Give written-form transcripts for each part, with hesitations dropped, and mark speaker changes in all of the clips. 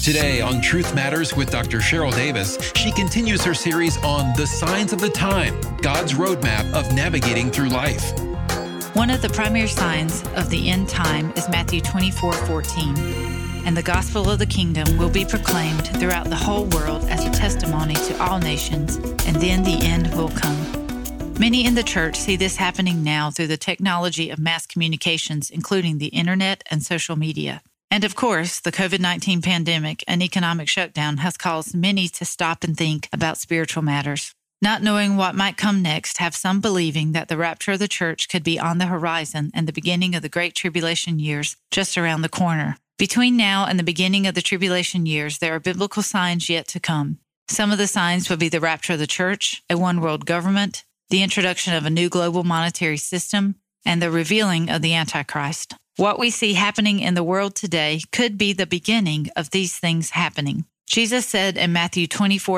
Speaker 1: Today on Truth Matters with Dr. Cheryl Davis, she continues her series on the signs of the time, God's roadmap of navigating through life.
Speaker 2: One of the primary signs of the end time is Matthew 24:14, and the gospel of the kingdom will be proclaimed throughout the whole world as a testimony to all nations, and then the end will come. Many in the church see this happening now through the technology of mass communications, including the internet and social media. And of course, the COVID-19 pandemic and economic shutdown has caused many to stop and think about spiritual matters. Not knowing what might come next have some believing that the rapture of the church could be on the horizon and the beginning of the Great Tribulation years just around the corner. Between now and the beginning of the tribulation years, there are biblical signs yet to come. Some of the signs would be the rapture of the church, a one-world government, the introduction of a new global monetary system, and the revealing of the Antichrist. What we see happening in the world today could be the beginning of these things happening. Jesus said in Matthew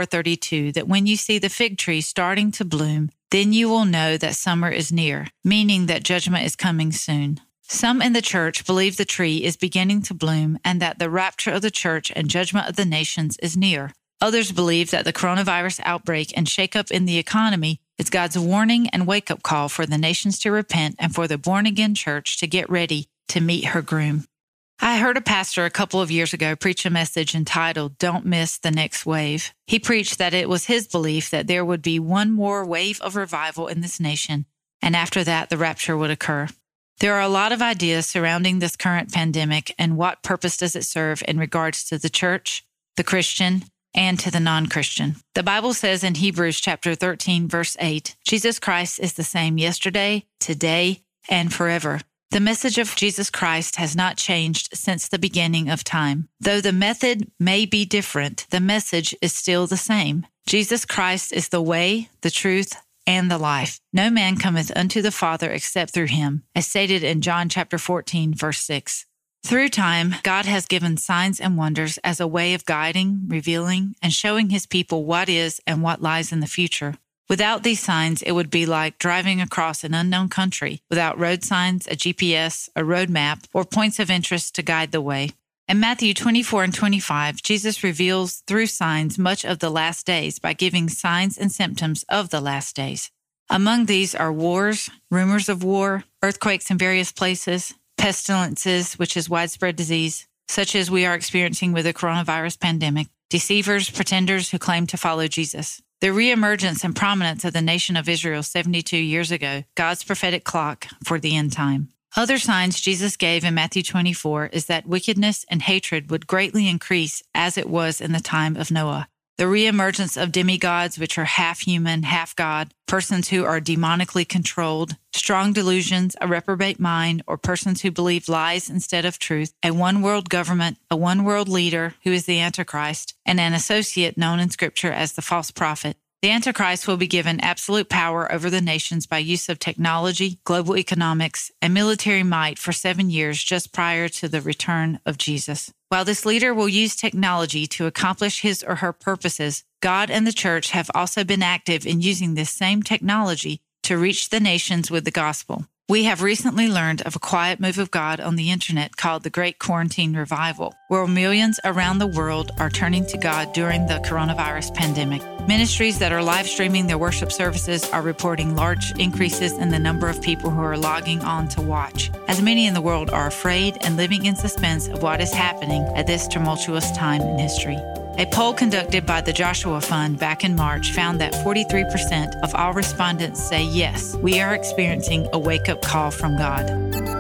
Speaker 2: 24:32 that when you see the fig tree starting to bloom, then you will know that summer is near, meaning that judgment is coming soon. Some in the church believe the tree is beginning to bloom and that the rapture of the church and judgment of the nations is near. Others believe that the coronavirus outbreak and shakeup in the economy is God's warning and wake-up call for the nations to repent and for the born-again church to get ready to meet her groom. I heard a pastor a couple of years ago preach a message entitled, "Don't Miss the Next Wave." He preached that it was his belief that there would be one more wave of revival in this nation, and after that, the rapture would occur. There are a lot of ideas surrounding this current pandemic and what purpose does it serve in regards to the church, the Christian, and to the non-Christian. The Bible says in Hebrews chapter 13, verse 8, Jesus Christ is the same yesterday, today, and forever. The message of Jesus Christ has not changed since the beginning of time. Though the method may be different, the message is still the same. Jesus Christ is the way, the truth, and the life. No man cometh unto the Father except through him, as stated in John chapter 14, verse 6. Through time, God has given signs and wonders as a way of guiding, revealing, and showing his people what is and what lies in the future. Without these signs, it would be like driving across an unknown country without road signs, a GPS, a road map, or points of interest to guide the way. In Matthew 24 and 25, Jesus reveals through signs much of the last days by giving signs and symptoms of the last days. Among these are wars, rumors of war, earthquakes in various places, pestilences, which is widespread disease, such as we are experiencing with the coronavirus pandemic, deceivers, pretenders who claim to follow Jesus. The reemergence and prominence of the nation of Israel 72 years ago, God's prophetic clock for the end time. Other signs Jesus gave in Matthew 24 is that wickedness and hatred would greatly increase as it was in the time of Noah. The reemergence of demigods, which are half human, half God, persons who are demonically controlled, strong delusions, a reprobate mind, or persons who believe lies instead of truth, a one-world government, a one-world leader who is the Antichrist, and an associate known in Scripture as the false prophet. The Antichrist will be given absolute power over the nations by use of technology, global economics, and military might for 7 years just prior to the return of Jesus. While this leader will use technology to accomplish his or her purposes, God and the church have also been active in using this same technology to reach the nations with the gospel. We have recently learned of a quiet move of God on the internet called the Great Quarantine Revival, where millions around the world are turning to God during the coronavirus pandemic. Ministries that are live streaming their worship services are reporting large increases in the number of people who are logging on to watch, as many in the world are afraid and living in suspense of what is happening at this tumultuous time in history. A poll conducted by the Joshua Fund back in March found that 43% of all respondents say, yes, we are experiencing a wake-up call from God.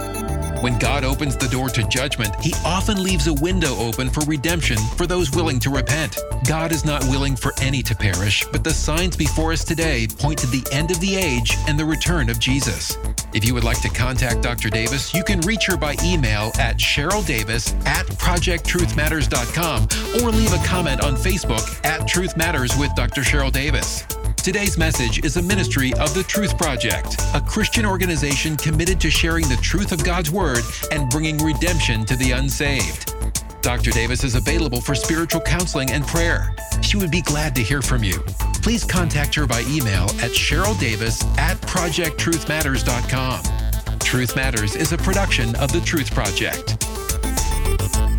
Speaker 1: When God opens the door to judgment, he often leaves a window open for redemption for those willing to repent. God is not willing for any to perish, but the signs before us today point to the end of the age and the return of Jesus. If you would like to contact Dr. Davis, you can reach her by email at CherylDavis@ProjectTruthMatters.com or leave a comment on Facebook at Truth Matters with Dr. Cheryl Davis. Today's message is a ministry of The Truth Project, a Christian organization committed to sharing the truth of God's Word and bringing redemption to the unsaved. Dr. Davis is available for spiritual counseling and prayer. She would be glad to hear from you. Please contact her by email at CherylDavis@ProjectTruthMatters.com. Truth Matters is a production of The Truth Project.